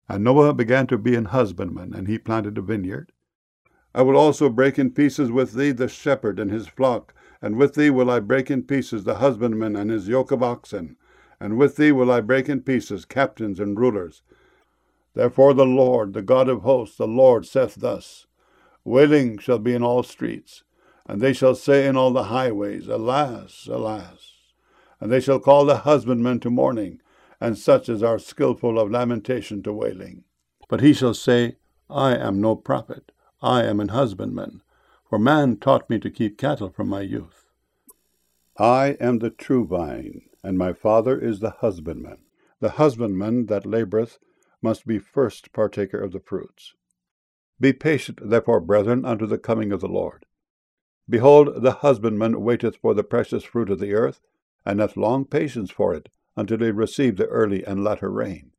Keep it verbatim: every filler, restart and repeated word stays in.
And Noah began to be an husbandman, and he planted a vineyard. I will also break in pieces with thee the shepherd and his flock, and with thee will I break in pieces the husbandman and his yoke of oxen, and with thee will I break in pieces captains and rulers. Therefore the Lord, the God of hosts, the Lord saith thus, Wailing shall be in all streets, and they shall say in all the highways, Alas, alas! And they shall call the husbandmen to mourning, and such as are skillful of lamentation to wailing. But he shall say, I am no prophet, I am an husbandman, for man taught me to keep cattle from my youth. I am the true vine, and my Father is the husbandman. The husbandman that laboureth must be first partaker of the fruits. Be patient, therefore, brethren, unto the coming of the Lord. Behold, the husbandman waiteth for the precious fruit of the earth, and hath long patience for it, until he receive the early and latter rain.